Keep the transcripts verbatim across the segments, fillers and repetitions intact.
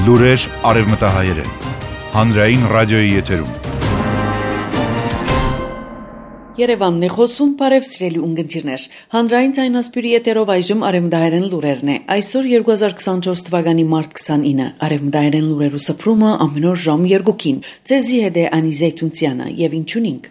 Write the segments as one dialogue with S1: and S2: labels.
S1: Լուրեր արևմտահայերեն, հանրային ռադիոյի եթերում։
S2: Երևանն է խոսում, բարև սիրելի ունգընտիրներ։ Հանրային ձայնասպյուրի եթերով այժմ արևմտահայերեն լուրերն է։ Այսօր երկու հազար քսանչորս թվականի մարտ քսանինը արևմտահայերեն լուրերու սփռումը ամեն օր ժամ երկուքին։ Ձեզի հետ է Անի Զեյթունցյանը եւ ինչունինք։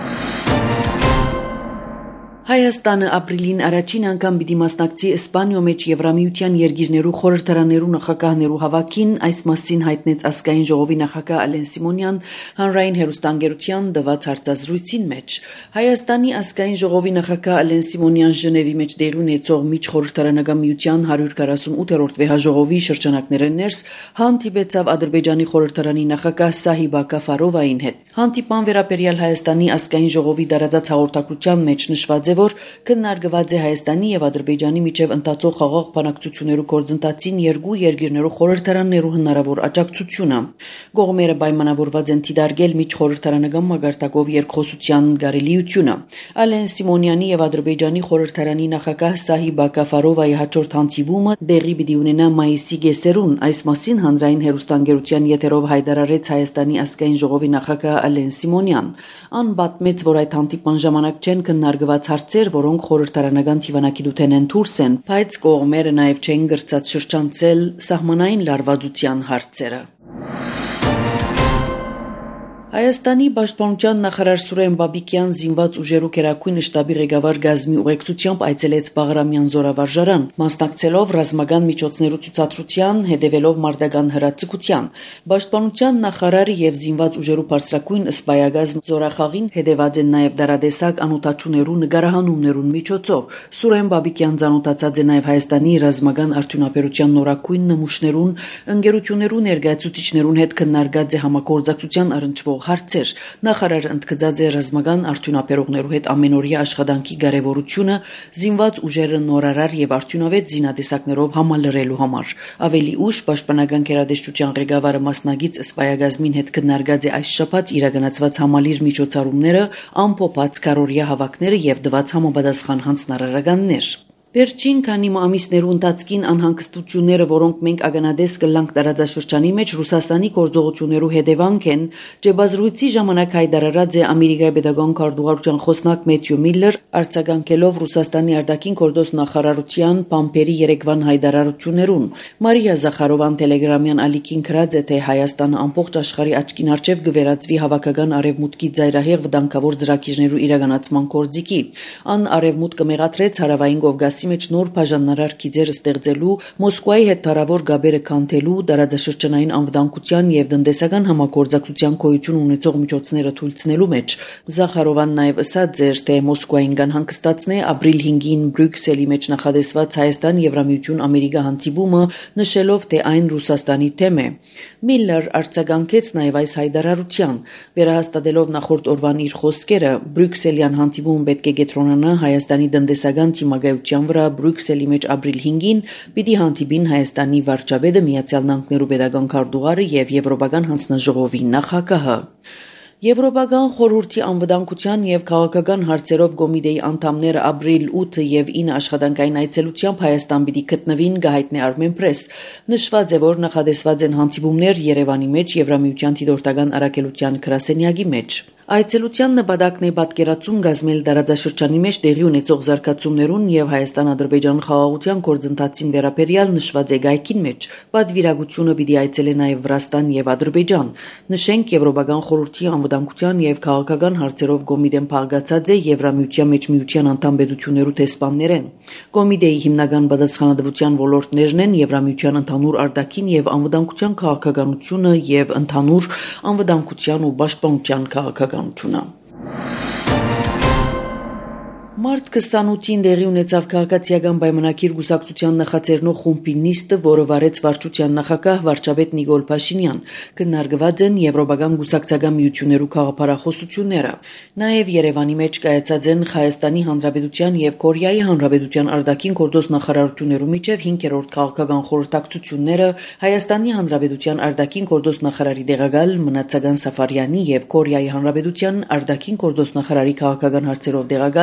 S2: Հայաստանը ապրիլին առաջին անգամ պիտի մասնակցի Իսպանիո մեջ Եվրամիության երկիրներու խորհրդարաներու նախագահներու հավաքին, այս մասին հայտնեց ազգային ժողովի նախագահ Ալեն Սիմոնյան հանրային հեռուստաընկերության տված հարցազրույցին մեջ։ Հայաստանի ազգային ժողովի նախագահ Ալեն Սիմոնյան Ժնևի մեջ տեղի ունեցող միջխորհրդարանական միության հարյուր քառասունութերորդ վեհաժողովի շրջանակներեն ներս հանդիպեցավ Ադրբեջանի խորհրդարանի նախագահ Սահիբա Կաֆարովային հետ։ Հանդիպան վերաբերյալ Հայաստանի ազգային ժողովի դարածած հաղորդակցության մեջ նշված է, որ քննարկված է Հայաստանի եւ Ադրբեջանի միջև ընթացող խաղաղ բանակցություններու գործընթացին երկու երկիրներու խորհրդարաններու հնարավոր աջակցությունը։ Կողմերը պայմանավորված են դիտարկել միջխորհրդարանական մագարտակով երկխոսության գարելիությունը։ Ալեն Սիմոնյանի եւ Ադրբեջանի խորհրդարանի նախագահ Սահիբա Կաֆարովայի հաջորդ հանդիպումը տեղի պիտի ունենա մայիսի կեսերուն։ Այս մասին հանրային հեռուստաընկերության եթերով հայտարարեց Հայաստանի ազգային ժողովի նախագահ Ալեն Սիմոնյան։ Ան պատմեց, որ այդ հանդիպման ժամանակ չեն քննարկված հարցեր, որոնք խորհրդարանական դիվանագիտության են դուրս են, բայց կողմերը նաև չեն գրծած շրջանցել սահմանային լարվածության հարցերը։ Հայաստանի պաշտպանության նախարար Սուրեն Բաբիկյան զինված ուժերու գերագույն շտաբի ղեկավար Գազմի ուղեկցությամբ այցելեց Բաղրամյան զորավարժարան, մասնակցելով ռազմական միջոցներու ցուցադրության, հետևելով մարտական հրաձգության։ Պաշտպանության նախարարը եւ զինված ուժերու բարձրակույն սպայագազմ զորախաղին հետևած են նաև դարադեսակ անօթաչուներու նկարահանումներուն միջոցով։ Սուրեն Բաբիկյան ցանոթացած է նաև Հայաստանի ռազմական արդյունաբերության նորակույն նմուշներուն, ընկերություններու ներկայացուցիչներուն հետ քննարկած է համագործակցության առնչվող հարցեր։ Նախարարը ընդգծած է ռազմական արդյունաբերողներու հետ ամենօրյա աշխատանքի կարևորությունը զինված ուժերը նորարար եւ արդյունավետ զինատեսակներով համալրելու համար։ Ավելի ուշ պաշտպանական գերատեսչության ղեկավարը մասնագիծ սպայագազմին հետ քննարկած է այս շաբաթ իրականացված համալիր միջոցառումները, ամփոփած կարորյա հավաքները եւ դված համապատասխան հանձնարարականներ։ Վերջին քանի ամիսներու ընթացքին անհանգստությունները, որոնք մենք ականադես կլանք տարածաշրջանի մեջ Ռուսաստանի գործողություններու հետևանք են, ջեբազրույցի ժամանակ հայտարարած է Ամերիկայի պետական քարտուղարության խոսնակ Մեթյու Միլլեր, արձագանքելով Ռուսաստանի արտաքին գործոստ նախարարության Պամպերի երեկվան հայտարարություններուն։ Մարիա Զախարովան տելեգրամյան ալիքին գրած է, թե Հայաստանը ամբողջ աշխարհի աչքին առջև կվերածվի հավաքական արևմուտքի ծայրահեղ վտանգավոր ծրագիրներու իրականացման կորձիկի։ Ան արևմուտքը մեղադրեց հարավային Կովկասի մեջ նոր բաժանարար գիծեր ստեղծելու, Մոսկվայի հետ թարավոր գաբերը կանթելու, տարածաշրջանային անվտանգության եւ տնտեսական համագործակցության գոյություն ունեցող միջոցները թույլատնելու մեջ։ Զախարովան նաեւ ասաց էր, թե Մոսկվային կան հանգստացնե ապրիլ հինգին Բրյուսելի մեջ նախադեсված Հայաստան-Եվրամիություն Ամերիկա հանդիպումը, նշելով, թե այն Ռուսաստանի թեմ է։ Միլլեր արձագանքեց նաեւ այս հայտարարության, վերահաստատելով նախորդ օրվան իր խոսքերը, Բրյուսելյան հանդիպումը պետք է կենտրոնանա Հայաստանի տնտեսական թիմագայության վրա Բրյուսելի մեջ ապրիլ հինգին պիտի հանդիպին Հայաստանի վարչապետը, Միացյալ Նահանգներու պետական քարտուղարը եւ Եվրոպական հանձնաժողովի նախագահը։ Եվրոպական խորհրդի անվտանգության եւ քաղաքական հարցերով կոմիտեի անդամները ապրիլ ութը եւ ինը աշխատանքային այցելությամբ Հայաստան պիտի գտնվին, գահիտնի Armenpress։ Նշված է, որ նախադեсված են հանդիպումներ Երևանի մեջ Եվրամիության դիտորդական առաքելության գրասենյակի մեջ։ Այցելության նպատակն է պատկերացում կազմել տարածաշրջանի մեջ տեղի ունեցող զարգացումներուն եւ Հայաստան-Ադրբեջան խաղաղության գործընթացին վերաբերյալ նշված է գայքին մեջ։ Պատվիրակությունը պիտի այցելե նաեւ Վրաստան եւ Ադրբեջան։ Նշենք, Եվրոպական խորհրդի անվտանգության եւ քաղաքական հարցերով կոմիտեն փաղկացած է Եվրամիության մեջ միության անդամ պետություններու տեսփաններեն։ Կոմիտեի հիմնական պատասխանատվության ոլորտներն են Եվրամիության ընդհանուր արտաքին եւ անվտանգության քաղաքականությունը եւ ընդհանուր անվտանգության ու պաշտպանության քաղաքականությունը։ Մարտ քսանութին տեղի ունեցավ քաղաքացիական պայմանագիր գուսակցության նախաձեռնող խումբի նիստը, որը վարեց վարչության նախագահ վարչապետ Նիկոլ Փաշինյան։ Քննարկված են եվրոպական գուսակցական միություններու քաղաքապարախոսությունները։ Նաև Երևանի մեջ կայացած են Հայաստանի Հանրապետության եւ Կորեայի Հանրապետության արտաքին գործոս նախարարություններու միջև հինգերորդ քաղաքական խորհրդակցությունները, Հայաստանի Հանրապետության արտաքին գործոս նախարարի տեղակալ Մնացական Սաֆարյանի եւ Կորեայի Հանրապետության արտաքին գործոս նախարարի քաղաքական հարցերով տեղակալ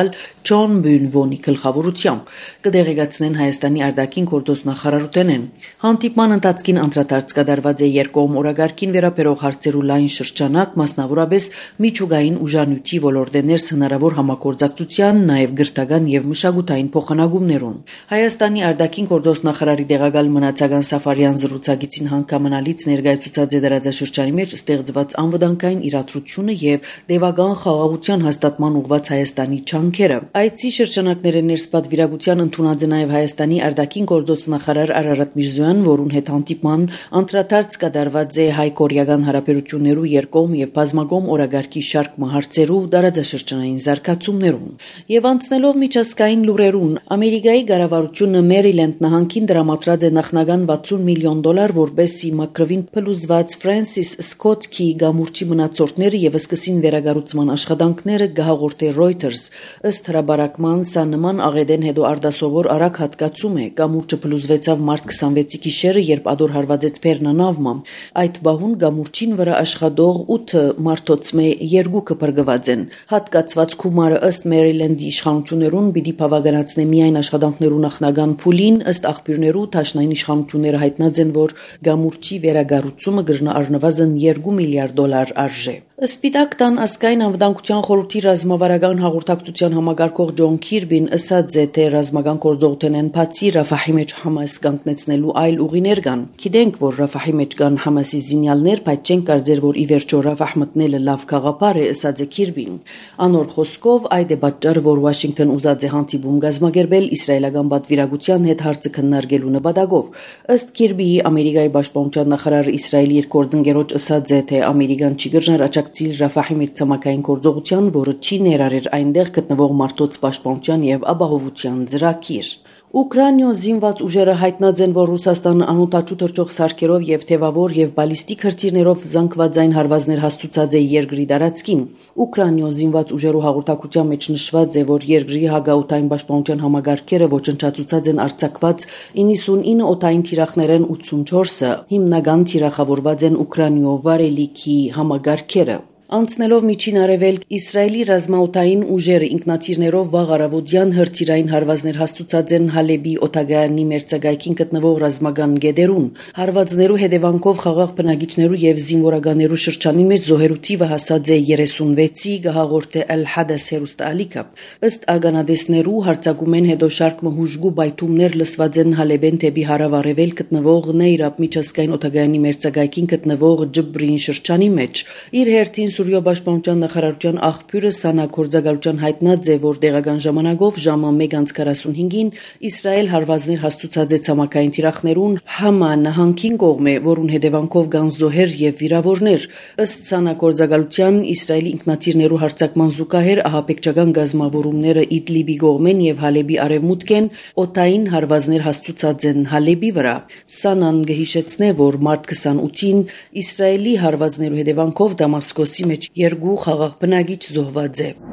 S2: Շոն Բյունվոնի գլխավորությամբ, կդեղեկացնեն Հայաստանի արտաքին գործոստ նախարարութենեն։ Հանդիպման ընթացքին անդրադարձ կատարված է երկկողմ օրագարկին վերաբերող հարցերու լայն շրջանակ, մասնավորապես միջուկային ուժանյութի ոլորտներս հնարավոր համագործակցության, նաև գրթական եւ մշակութային փոխանակումներուն։ Հայաստանի արտաքին գործոստ նախարարի տեղակալ Մնացական Սաֆարյան զրուցակիցին հանգամանալից ներկայացուցած է դարաձաշրջանի մեջ ստեղծված անվտանգային իրադրությունը եւ դեվագան խաղաղության հաստատման ուղղված Հայաստանի չանքերը։ Այցի շրջանակները ներսպատվիրակության ընդունած է նաև Հայաստանի արտաքին գործոստ նախարար Արարատ Միրզոյան, որուն հետ հանդիպման անդրադարձ կատարված է հայ-կորեական հարաբերություններու երկկողմ եւ բազմակողմ օրագարկի շարք հարցերու դարաձաշրջանային զարգացումներուն։ Եվ անցնելով միջազգային լուրերուն, Ամերիկայի կառավարությունը Մերիլենդ նահանգին դրամատրած է նախնական վաթսուն միլիոն դոլար, որպեսզի մակրվին փլուզված Ֆրանսիս Սկոտ Քի գամուրջի մնացորդները եւ սկսին վերագառուցման աշխատանքները գահաղորդե Reuters։ Ըստ հրաբարակման սա նման աղետեն հետո արդասովոր արագ հատկացում է։ Գամուրջը փլուզվեցավ մարտ քսանվեցի գիշերը, երբ ադոր հարվածեց Փեռնանավմա։ Այդ բահուն գամուրջին վրա աշխատող ութ մարդոցմե երկուքը բրգված են։ Հատկացված գումարը ըստ Մերիլենդի իշխանություններուն պիտի բավականացնե միայն աշխատանքներու նախնական փուլին, ըստ աղբյուրներու Դաշնային իշխանությունները հայտնած են, որ գամուրջի վերագառուցումը կրնա առնվազն երկու միլիարդ դոլար արժե։ Սպիտակ տան ազգային անվտանգության խորհրդի ռազմավարական հաղորդակցության համագարկող Ջոն Քիրբին ասաց է, թե ռազմական գործողությունեն բացի Ռաֆահի մեջ Համաս կանգնեցնելու այլ ուղիներ կան։ Գիտենք, որ Ռաֆահի մեջ կան Համասի զինյալներ, բայց չենք կարծեր, որ ի վերջո Ռաֆահ մտնելը լավ գաղափար է, ասաց է Քիրբին։ Անոր խոսքով այդ է պատճառը, որ Վաշինգտոն ուզած է հանդիպում կազմակերպել իսրայելական պատվիրակության հետ հարցը քննարկելու նպատակով։ Ըստ Քիրբիի Ամերիկայի պաշտպանության նախարար Իսրայելի երկգործընկերոջ ասաց է, թե Ամերիկան չի գժներ աջակցել Ռաֆահի մեջ ցամաքային գործողության, որը չի ներառեր այնտեղ գտնվող մարդոց պաշտպանության եւ ապահովության ծրագիր։ Ուկրաինո զինված ուժերը հայտնած են, որ Ռուսաստանը անօդաչու թռչող սարքերով եւ թևավոր եւ բալիստիկ հրթիռներով զանգվածային հարվածներ հաստուցած է երկրի տարածքին։ Ուկրաինո զինված ուժերու հաղորդակցության մեջ նշված է, որ երկրի հագաօդային պաշտպանության համագարկերը ոչնչացուցած են արձակված իննսունինը օդային թիրախներեն ութսունչորսը, հիմնական թիրախավորված են Ուկրաինո վարելիքի համագարկերը։ Անցնելով միջին արևելք, Իսրայելի ռազմաօդային ուժերը ինքնաթիռներով վաղ առավոտյան հրթիռային հարվածներ հաստուցած են Հալեբի օդագայանի մերձակայքին գտնվող ռազմական գետերուն։ Հարվածներու հետևանքով խաղաղ բնակիչներու եւ զինվորականներու շրջանի մեջ զոհերու թիվը հասած է երեսունվեցի, գահաղորդե Al-Hadas հերոստալիկը։ Ըստ ագանադեսներու հարձակումեն հետո շարք մհուժգու բայթումներ լսված են Հալեբեն թեպի հարավ-արևել գտնվող Նեյրաբ միջազգային օդագայանի մերձակայքին գտնվող Ջբրին շրջանի մեջ։ Իր հերթին Սուրիո պաշտպանության նախարարության աղբյուրը Սանա գործակալության հայտնած է, որ տեղական ժամանակով ժամը մեկ քսանհինգին Իսրայել հարվածներ հաստուցած է ցամաքային թիրախներուն Համա նահանգին կողմէ, որուն հետևանքով կան զոհեր եւ վիրավորներ։ Ըստ Սանա գործակալության Իսրայելի ինքնաթիռներու հարձակման զուգահեռ ահաբեկչական գազམ-ավորումները Իդլիբի կողմեն եւ Հալեբի արևմուտքեն օդային հարվածներ հաստուցած են Հալեբի վրա։ Սանան գհիշեցնե, որ մարտ քսանութին Իսրայելի հարվածներու հետևանքով Դամասկոսի մեջ երկու խաղաղ բնակիչ զոհված է։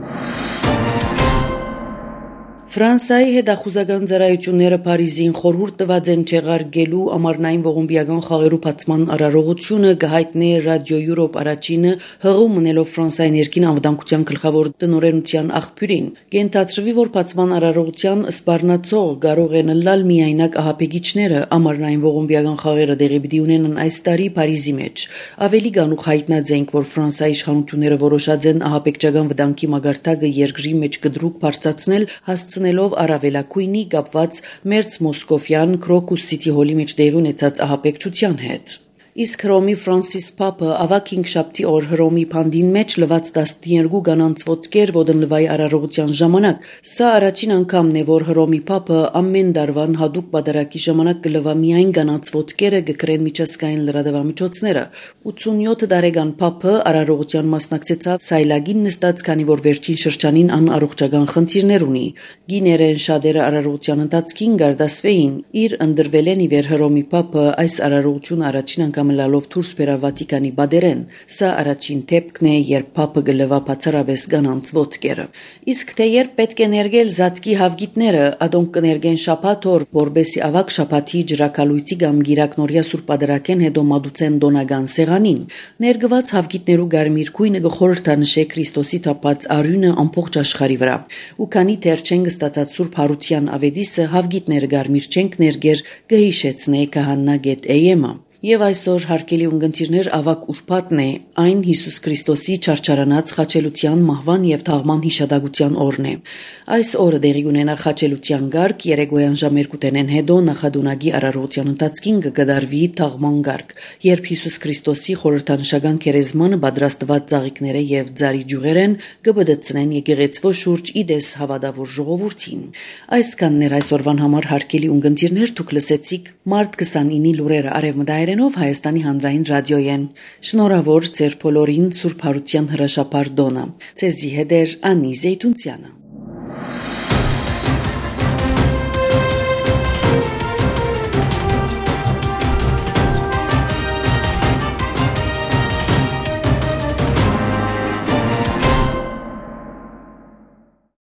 S2: Ֆրանսիայի հետախուզական ծառայությունները Փարիզին խորհուրդ տված են չեղարկելու ամառնային ողոմբիական խաղերու բացման արարողությունը, կհայտնի Ռադիո Յուրոպ առաջինը հղում մնելով Ֆրանսիայի ներքին անվտանգության գլխավոր տնօրենության աղբյուրին։ Կենթադրվի, որ բացման արարողության սպառնացող կարող են լալ միայնակ ահաբեկիչները։ Ամառնային ողոմբիական խաղերը տեղի պիտի ունենան այս տարի Փարիզի մեջ։ Ավելի գանուխ հայտնած ենք, որ Ֆրանսիայի իշխանությունները որոշած են ահաբեկչական վտանգի մագարտակը երկրի մեջ կդրուկ բարձրացնել, հասցնելով առավելակույնի կապված մերձ մոսկովյան Քրոկուս Սիթի հոլի մեջ տեղի ունեցած ահաբեկչության հետ։ Իսկ Հռոմի Ֆրանսիս Պապը ավակ հինգշաբթի օր Հռոմի փանդին մեջ լված տասներկու կանանց ոտքեր ոտնլվայի արարողության ժամանակ։ Սա առաջին անգամն է, որ Հռոմի Պապը ամեն դարվան հadoop պատարակի ժամանակ կլվա միայն կանանց ոտքերը գկրեն միջազգային լրատվամիջոցները։ ութսունյոթ տարեկան Պապը արարողության մասնակցեցավ սայլագին նստած, քանի որ վերջին շրջանին անառողջական խնդիրներ ունի։ Գիներեն շատերը արարողության ընթացքին գարդասվեին։ Իր ընդրվել են ի վեր Հռոմի Պապը այս արարողությունը առաջին անգամ կամլալով դուրս բերա Վատիկանի բادرեն, սա առաջին դեպքն է, երբ Փապը գլվա բացարաբես կանանց ոտքերը։ Իսկ թե երբ պետք է ներգել զատկի հավգիտները, ադոնք կներգեն շաբաթ օր, որբեսի ավակ շաբաթի ջրակալույցի կամ գիրակնորյա Սուրբ Ադրակեն հետո մատուցեն դոնական սեղանին։ Ներգված հավգիտներու գարմիր քույնը գխորհրդանշե Քրիստոսի թափած արյունը ամբողջ աշխարհի վրա։ Ու քանի դեռ չեն գստացած Սուրբ Հարության ավետիսը, հավգիտները գարմիր չենք ներգեր, կհիշեցնե Քահանա գետ Էյեմը։ Եվ այսօր հարգելի ունգընտիրներ ավակ ուրբաթն է, այն Հիսուս Քրիստոսի չարչարանած խաչելության մահվան եւ թաղման հիշադակության օրն է։ Այս օրը դեղի ունենա խաչելության գարկ, երեկոյան ժամ երկուտենեն հետո նախադոնագի արարողության ընթացքին կգդարվի թաղման գարկ, երբ Հիսուս Քրիստոսի խորհրդանշական քերեզմանը պատրաստված ծաղիկները եւ ձարի ջուղերեն կբդցնեն եկեղեցվո շուրջ իդես հավատավոր ժողովրդին։ Այսքանն էր այսօրվան համար հարգելի ունգընտիրներ, դուք լսեցիք մարտ քսանինի լուրերը արևմտահայ Հայաստանի հանրային ռադիոյեն։ Շնորհավոր ձեր բոլորին Սուրբ Հարության հրաշափար դոնը։ Ցեզի հետ էր Անի Զեյթունցյանը։